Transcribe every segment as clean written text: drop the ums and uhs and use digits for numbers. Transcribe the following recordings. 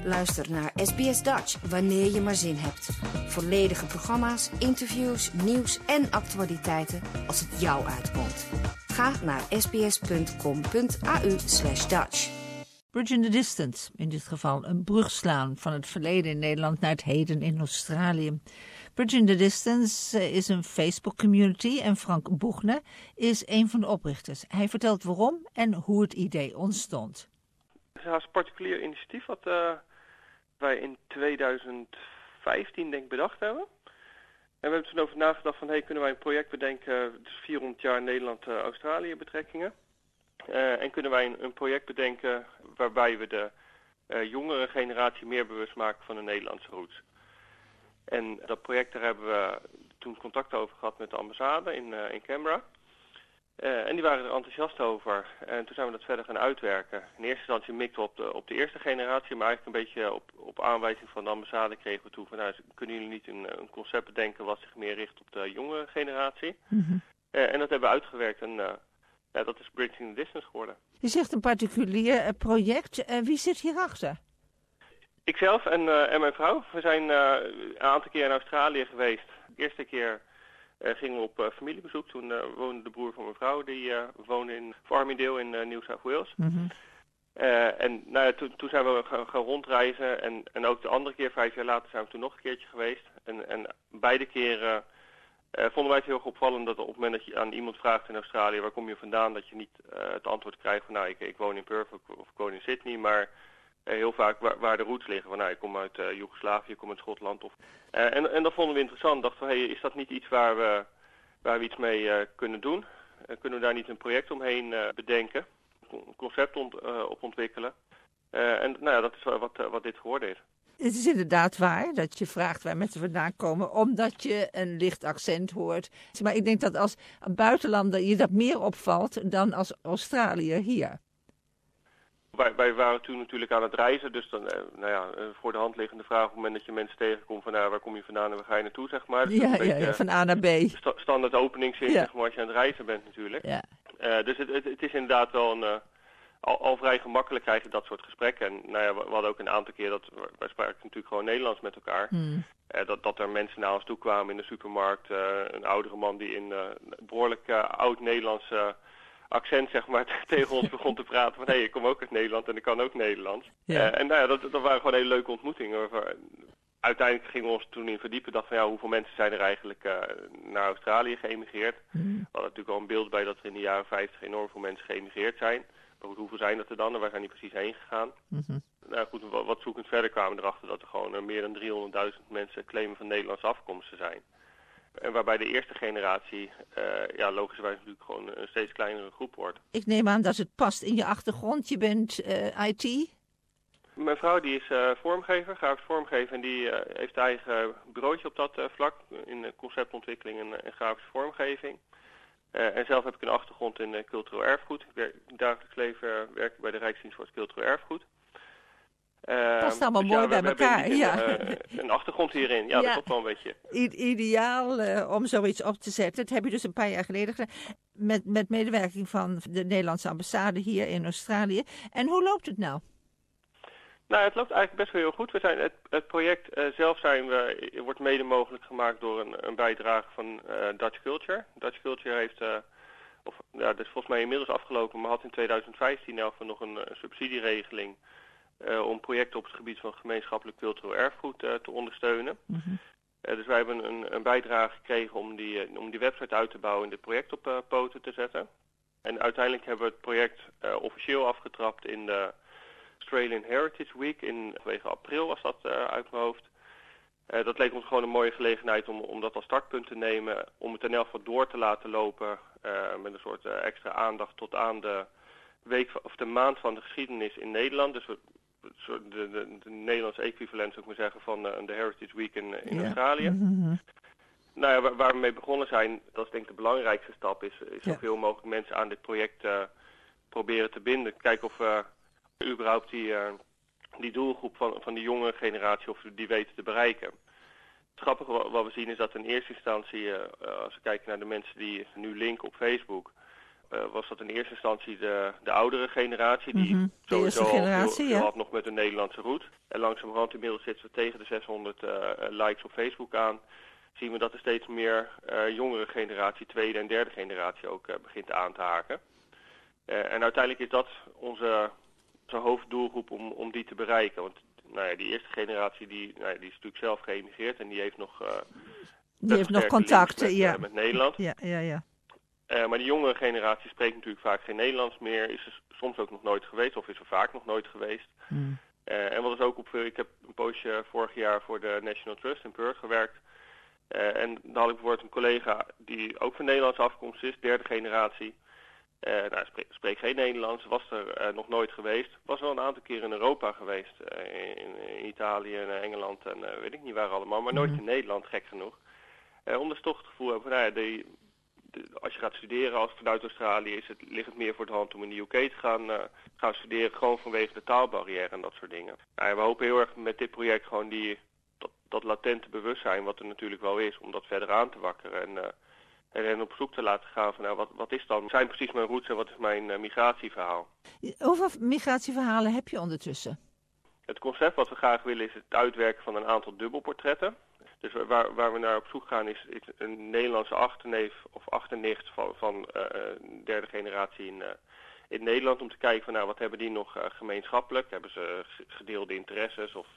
Luister naar SBS Dutch wanneer je maar zin hebt. Volledige programma's, interviews, nieuws en actualiteiten als het jou uitkomt. Ga naar sbs.com.au/Dutch. Bridging the Distance, in dit geval een brug slaan van het verleden in Nederland naar het heden in Australië. Bridging the Distance is een Facebook-community en Frank Boegner is een van de oprichters. Hij vertelt waarom en hoe het idee ontstond. Het is een particulier initiatief wat wij in 2015 denk ik bedacht hebben. En we hebben toen over nagedacht van, kunnen wij een project bedenken, dus 400 jaar Nederland-Australië betrekkingen. En kunnen wij een project bedenken waarbij we de jongere generatie meer bewust maken van de Nederlandse roots. En dat project, daar hebben we toen contact over gehad met de ambassade in Canberra. En die waren er enthousiast over. En toen zijn we dat verder gaan uitwerken. In eerste instantie mikten we op de eerste generatie, maar eigenlijk een beetje op aanwijzing van de ambassade kregen we toe van, kunnen jullie niet een concept bedenken wat zich meer richt op de jongere generatie? Mm-hmm. En dat hebben we uitgewerkt en dat is Bridging the Distance geworden. Je zegt een particulier project. Wie zit hierachter? Ikzelf en mijn vrouw. We zijn een aantal keer in Australië geweest. De eerste keer gingen we op familiebezoek. Toen woonde de broer van mijn vrouw. Die woonde in Farmingdale in New South Wales. Mm-hmm. Toen zijn we gaan rondreizen. En ook de andere keer, 5 jaar later, zijn we toen nog een keertje geweest. En beide keren vonden wij het heel erg opvallend dat op het moment dat je aan iemand vraagt in Australië, waar kom je vandaan, dat je niet het antwoord krijgt van, ik woon in Perth of ik woon in Sydney, maar heel vaak waar de roots liggen. Van, ik kom uit Joegoslavië, ik kom uit Schotland. En dat vonden we interessant. Dachten we, is dat niet iets waar we iets mee kunnen doen? Kunnen we daar niet een project omheen bedenken? Een concept op ontwikkelen? Dat is wat dit geworden is. Het is inderdaad waar dat je vraagt waar mensen vandaan komen, omdat je een licht accent hoort. Maar ik denk dat als buitenlander je dat meer opvalt dan als Australiër hier. Wij waren toen natuurlijk aan het reizen, dus dan, voor de hand liggende vraag op het moment dat je mensen tegenkomt van, waar kom je vandaan en waar ga je naartoe, zeg maar. Dus van A naar B. Standaard openingszin, zeg maar, als je aan het reizen bent natuurlijk. Ja. Dus het is inderdaad wel al vrij gemakkelijk krijg je dat soort gesprekken. En we hadden ook een aantal keer wij spraken natuurlijk gewoon Nederlands met elkaar. Dat er mensen naar ons toe kwamen in de supermarkt. Een oudere man die in behoorlijk oud-Nederlands accent, zeg maar, tegen ons begon te praten van, ik kom ook uit Nederland en ik kan ook Nederlands. Ja. Dat waren gewoon hele leuke ontmoetingen. Uiteindelijk gingen we ons toen in verdiepen, dachten van, hoeveel mensen zijn er eigenlijk naar Australië geëmigreerd. We hadden natuurlijk al een beeld bij dat er in de jaren 50 enorm veel mensen geëmigreerd zijn. Maar goed, hoeveel zijn dat er dan? En waar zijn die precies heen gegaan? Mm-hmm. Wat zoekend verder kwamen we erachter dat er gewoon meer dan 300.000 mensen claimen van Nederlandse afkomst te zijn. En waarbij de eerste generatie, logischerwijs natuurlijk gewoon een steeds kleinere groep wordt. Ik neem aan dat het past in je achtergrond. Je bent IT? Mijn vrouw die is vormgever, grafisch vormgever. En die heeft eigen bureautje op dat vlak. In conceptontwikkeling en grafische vormgeving. En zelf heb ik een achtergrond in cultureel erfgoed. In dagelijks leven werk ik bij de Rijksdienst voor het cultureel erfgoed. Past allemaal mooi bij elkaar. Een achtergrond hierin, dat klopt wel een beetje. Ideaal om zoiets op te zetten. Dat heb je dus een paar jaar geleden gedaan. Met medewerking van de Nederlandse ambassade hier in Australië. En hoe loopt het nou? Het loopt eigenlijk best wel heel goed. Het project zelf wordt mede mogelijk gemaakt door een bijdrage van Dutch Culture. Dutch Culture heeft, dat is volgens mij inmiddels afgelopen, maar had in 2015 nog een subsidieregeling om projecten op het gebied van gemeenschappelijk cultureel erfgoed te ondersteunen. Mm-hmm. Dus wij hebben een bijdrage gekregen om die website uit te bouwen en dit project op poten te zetten. En uiteindelijk hebben we het project officieel afgetrapt in de Australian Heritage Week in april was dat uit mijn hoofd. Dat leek ons gewoon een mooie gelegenheid om dat als startpunt te nemen, om het in elk geval door te laten lopen met een soort extra aandacht tot aan de week of de maand van de geschiedenis in Nederland. Dus de Nederlandse equivalent, zou ik maar zeggen, van de Heritage Week in Australië. Mm-hmm. Waar we mee begonnen zijn, dat is denk ik de belangrijkste stap, is zoveel mogelijk mensen aan dit project proberen te binden. Kijken of we überhaupt die doelgroep van die jonge generatie, of die weten te bereiken. Het grappige wat we zien is dat in eerste instantie, als we kijken naar de mensen die nu linken op Facebook, was dat in eerste instantie de oudere generatie, die de eerste sowieso generatie, al veel ja. had nog met een Nederlandse route. En langzamerhand inmiddels zitten we tegen de 600 likes op Facebook aan. Zien we dat er steeds meer jongere generatie, tweede en derde generatie ook begint aan te haken. En uiteindelijk is dat onze hoofddoelgroep om die te bereiken. Want die eerste generatie die is natuurlijk zelf geëmigreerd en die heeft nog... die heeft nog contacten met Nederland. Ja. Maar die jongere generatie spreekt natuurlijk vaak geen Nederlands meer. Is er soms ook nog nooit geweest of is er vaak nog nooit geweest. En wat is ook ik heb een poosje vorig jaar voor de National Trust in Perth gewerkt. En dan had ik bijvoorbeeld een collega die ook van Nederlandse afkomst is, derde generatie. Spreekt geen Nederlands, was er nog nooit geweest. Was wel een aantal keer in Europa geweest. In Italië en Engeland en weet ik niet waar allemaal. Maar nooit in Nederland, gek genoeg. Omdat ze toch het gevoel hebben van als je gaat studeren vanuit Australië ligt het meer voor de hand om in de UK te gaan studeren. Gewoon vanwege de taalbarrière en dat soort dingen. We hopen heel erg met dit project gewoon dat latente bewustzijn, wat er natuurlijk wel is, om dat verder aan te wakkeren. En op zoek te laten gaan van wat is dan zijn precies mijn roots en wat is mijn migratieverhaal. Hoeveel migratieverhalen heb je ondertussen? Het concept wat we graag willen is het uitwerken van een aantal dubbelportretten. Dus waar we naar op zoek gaan is een Nederlandse achterneef of achternicht van derde generatie in Nederland. Om te kijken van wat hebben die nog gemeenschappelijk? Hebben ze gedeelde interesses of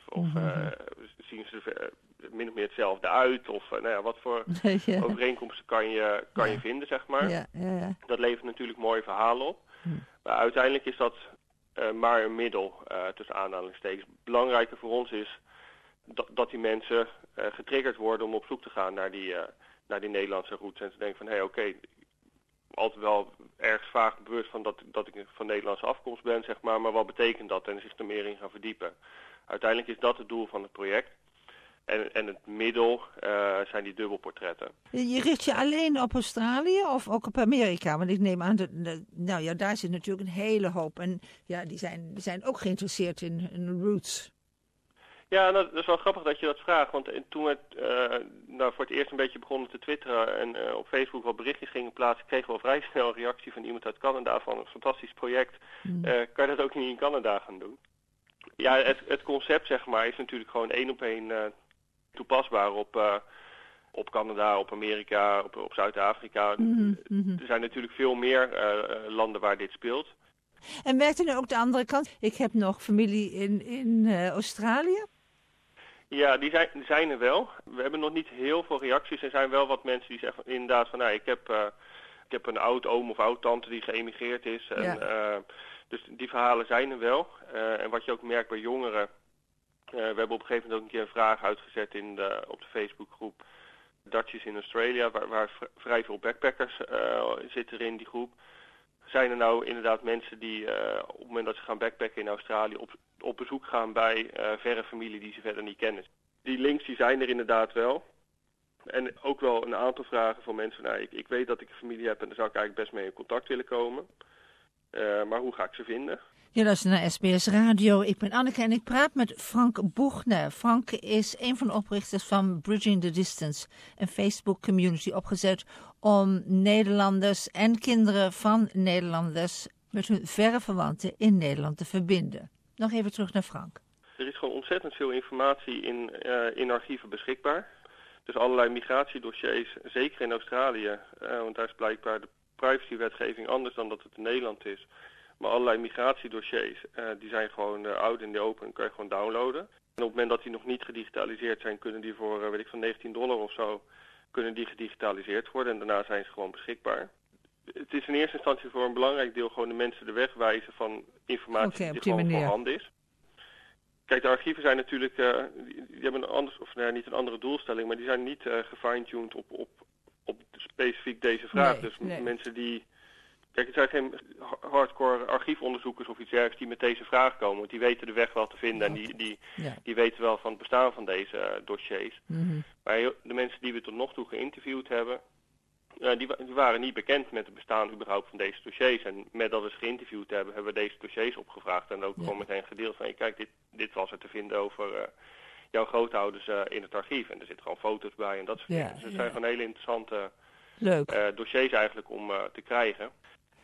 zien ze min of meer hetzelfde uit? Of wat voor overeenkomsten kan je vinden, zeg maar. Ja. Dat levert natuurlijk mooie verhalen op. Maar uiteindelijk is dat maar een middel tussen aanhalingstekens. Belangrijker voor ons is dat die mensen getriggerd worden om op zoek te gaan naar die Nederlandse roots. En te denken van, oké, altijd wel ergens vaag bewust van dat ik van Nederlandse afkomst ben, zeg maar wat betekent dat? En zich er meer in gaan verdiepen. Uiteindelijk is dat het doel van het project. En het middel zijn die dubbelportretten. Je richt je alleen op Australië of ook op Amerika? Want ik neem aan, daar zit natuurlijk een hele hoop. En ja, die zijn ook geïnteresseerd in roots. Ja, dat is wel grappig dat je dat vraagt. Want toen we voor het eerst een beetje begonnen te twitteren en op Facebook wat berichtjes gingen plaatsen, kregen we al vrij snel een reactie van iemand uit Canada van een fantastisch project. Kan je dat ook niet in Canada gaan doen? Ja, het concept zeg maar is natuurlijk gewoon 1 op 1 toepasbaar op Canada, op Amerika, op Zuid-Afrika. Er zijn natuurlijk veel meer landen waar dit speelt. En werkt er nu ook de andere kant? Ik heb nog familie in Australië. Ja, die zijn er wel. We hebben nog niet heel veel reacties. Er zijn wel wat mensen die zeggen inderdaad van, ik heb een oud-oom of oud-tante die geëmigreerd is. En, dus die verhalen zijn er wel. En wat je ook merkt bij jongeren. We hebben op een gegeven moment ook een keer een vraag uitgezet op de Facebookgroep Dutchies in Australia, waar vrij veel backpackers zitten in die groep. Zijn er nou inderdaad mensen die op het moment dat ze gaan backpacken in Australië op bezoek gaan bij verre familie die ze verder niet kennen? Die links die zijn er inderdaad wel. En ook wel een aantal vragen van mensen. Ik weet dat ik een familie heb en daar zou ik eigenlijk best mee in contact willen komen. Maar hoe ga ik ze vinden? Je luistert naar SBS Radio. Ik ben Anneke en ik praat met Frank Boegner. Frank is een van de oprichters van Bridging the Distance, een Facebook community opgezet om Nederlanders en kinderen van Nederlanders met hun verre verwanten in Nederland te verbinden. Nog even terug naar Frank. Er is gewoon ontzettend veel informatie in archieven beschikbaar. Dus allerlei migratiedossiers, zeker in Australië, want daar is blijkbaar de privacywetgeving anders dan dat het in Nederland is. Maar allerlei migratiedossiers, die zijn gewoon oud in de open en kan je gewoon downloaden. En op het moment dat die nog niet gedigitaliseerd zijn, kunnen die voor, van $19 of zo, kunnen die gedigitaliseerd worden. En daarna zijn ze gewoon beschikbaar. Het is in eerste instantie voor een belangrijk deel gewoon de mensen de weg wijzen van informatie die gewoon voorhanden is. Kijk, de archieven zijn natuurlijk, die hebben niet een andere doelstelling, maar die zijn niet gefine-tuned op specifiek deze vraag. Nee. Mensen die... Kijk, het zijn geen hardcore archiefonderzoekers of iets dergelijks die met deze vraag komen. Want die weten de weg wel te vinden en die weten wel van het bestaan van deze dossiers. Maar de mensen die we tot nog toe geïnterviewd hebben, die waren niet bekend met het bestaan überhaupt van deze dossiers. En met dat we ze geïnterviewd hebben we deze dossiers opgevraagd. En ook gewoon meteen gedeeld van, kijk, dit was er te vinden over jouw grootouders in het archief. En er zitten gewoon foto's bij en dat soort dingen. Dus het zijn gewoon hele interessante dossiers eigenlijk om te krijgen.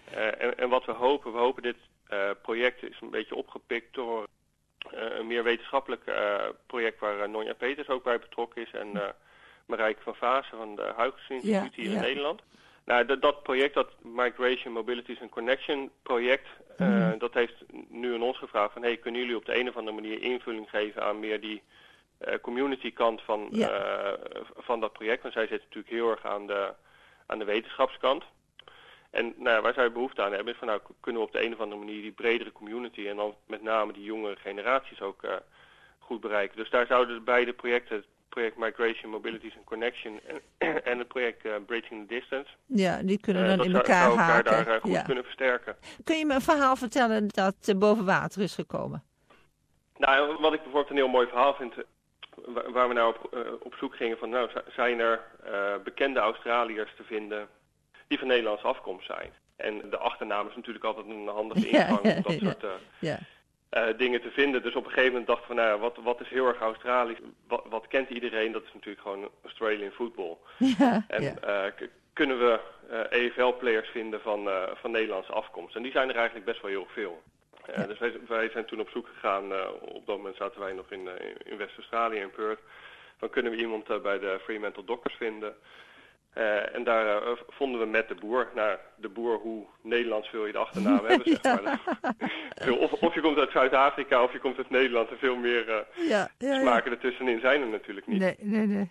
En wat we hopen dit project is een beetje opgepikt door een meer wetenschappelijk project waar Nonja Peters ook bij betrokken is en Marijke van Vaassen van de Huygens Instituut hier in Nederland. Nou, dat project, dat Migration, Mobilities and Connection project, dat heeft nu aan ons gevraagd van, kunnen jullie op de een of andere manier invulling geven aan meer die community kant van dat project? Want zij zitten natuurlijk heel erg aan de wetenschapskant. En waar zij behoefte aan hebben is van, kunnen we op de een of andere manier die bredere community en dan met name die jongere generaties ook goed bereiken. Dus daar zouden de beide projecten, het project Migration, Mobilities and Connection en het project Bridging the Distance. Ja, die kunnen dan in elkaar haken. Daar goed kunnen versterken. Kun je me een verhaal vertellen dat boven water is gekomen? Nou, wat ik bijvoorbeeld een heel mooi verhaal vind, waar we nou op zoek gingen van, zijn er bekende Australiërs te vinden die van Nederlandse afkomst zijn. En de achternaam is natuurlijk altijd een handige ingang om dat soort dingen te vinden. Dus op een gegeven moment dacht ik van, wat is heel erg Australisch? Wat kent iedereen? Dat is natuurlijk gewoon Australian football. Kunnen we EFL-players vinden van Nederlandse afkomst? En die zijn er eigenlijk best wel heel veel. Dus wij zijn toen op zoek gegaan, op dat moment zaten wij nog in West-Australië, in Perth. Dan kunnen we iemand bij de Fremantle Dockers vinden. En daar vonden we Matt de Boer. Nou, de Boer, hoe Nederlands wil je de achternaam hebben, zeg maar. Of je komt uit Zuid-Afrika of je komt uit Nederland. En veel meer smaken ertussenin zijn er natuurlijk niet. Nee.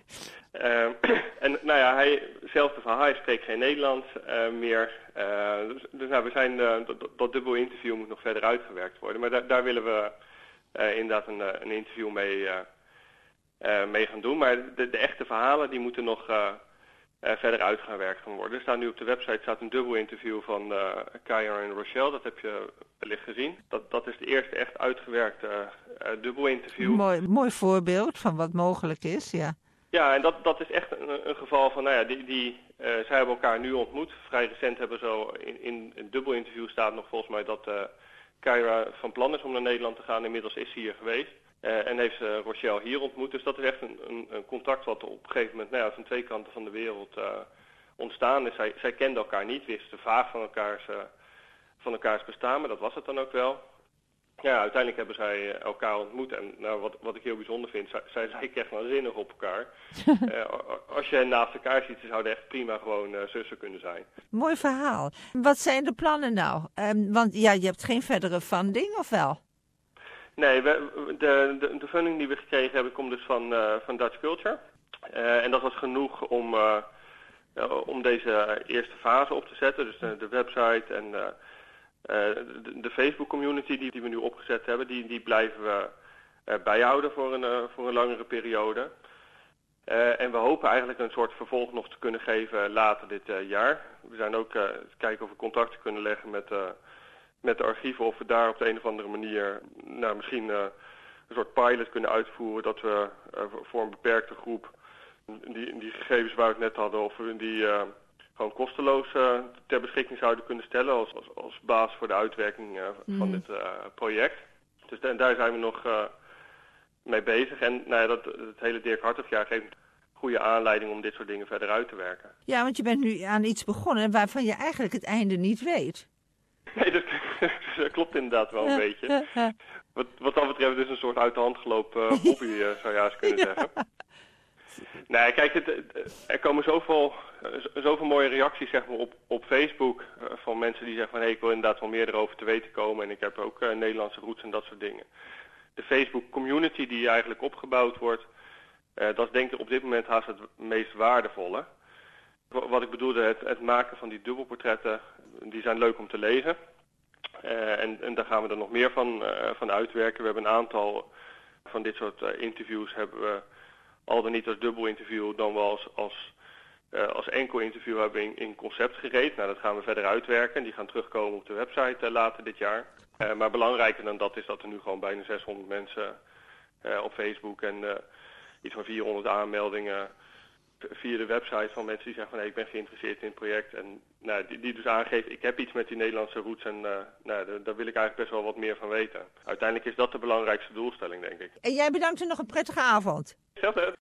En hetzelfde verhaal, hij spreekt geen Nederlands meer. Dus we zijn, dat dubbel interview moet nog verder uitgewerkt worden. Maar daar willen we inderdaad een interview mee gaan doen. Maar de echte verhalen, die moeten nog verder uitgewerkt gaan worden. Er staat nu op de website een dubbel interview van Kaya en Rochelle. Dat heb je wellicht gezien. Dat is de eerste echt uitgewerkte dubbel interview. Mooi voorbeeld van wat mogelijk is, ja. Ja, en dat is echt een geval van, zij hebben elkaar nu ontmoet. Vrij recent hebben zo in een dubbel interview staat nog volgens mij dat Kaya van plan is om naar Nederland te gaan. Inmiddels is ze hier geweest. En heeft Rochelle hier ontmoet. Dus dat is echt een contact wat op een gegeven moment van twee kanten van de wereld ontstaan is. Zij kenden elkaar niet, wisten vaag van elkaars bestaan, maar dat was het dan ook wel. Ja, uiteindelijk hebben zij elkaar ontmoet. En wat ik heel bijzonder vind, zij lijken echt waanzinnig op elkaar. Als je hen naast elkaar ziet, ze zouden echt prima gewoon zussen kunnen zijn. Mooi verhaal. Wat zijn de plannen nou? Want je hebt geen verdere funding, of wel? Nee, de funding die we gekregen hebben komt dus van Dutch Culture. En dat was genoeg om deze eerste fase op te zetten. Dus de website en de Facebook community die we nu opgezet hebben, die blijven we bijhouden voor een langere periode. En we hopen eigenlijk een soort vervolg nog te kunnen geven later dit jaar. We zijn ook kijken of we contacten kunnen leggen met de archieven, of we daar op de een of andere manier misschien een soort pilot kunnen uitvoeren, dat we voor een beperkte groep die gegevens waar we het net hadden, of we die gewoon kosteloos ter beschikking zouden kunnen stellen als basis voor de uitwerking van dit project. Dus daar zijn we nog mee bezig. En het hele Dirk Hartogjaar geeft een goede aanleiding om dit soort dingen verder uit te werken. Ja, want je bent nu aan iets begonnen waarvan je eigenlijk het einde niet weet. Nee, dat klopt inderdaad wel een beetje. Wat dat betreft is een soort uit de hand gelopen hobby, zou je eens kunnen zeggen. Nee, kijk, er komen zoveel mooie reacties, zeg maar, op Facebook van mensen die zeggen van, ik wil inderdaad wel meer erover te weten komen en ik heb ook Nederlandse roots en dat soort dingen. De Facebook community die eigenlijk opgebouwd wordt, dat is denk ik op dit moment haast het meest waardevolle. Wat ik bedoelde, het maken van die dubbelportretten, die zijn leuk om te lezen. En daar gaan we er nog meer van uitwerken. We hebben een aantal van dit soort interviews hebben we al dan niet als dubbel interview, dan wel als enkel interview hebben in concept gereed. Nou, dat gaan we verder uitwerken. Die gaan terugkomen op de website later dit jaar. Maar belangrijker dan dat is dat er nu gewoon bijna 600 mensen op Facebook en iets van 400 aanmeldingen via de website van mensen die zeggen van ik ben geïnteresseerd in het project. En die dus aangeven, ik heb iets met die Nederlandse roots en daar wil ik eigenlijk best wel wat meer van weten. Uiteindelijk is dat de belangrijkste doelstelling, denk ik. En jij bedankt en nog een prettige avond. Zelfde.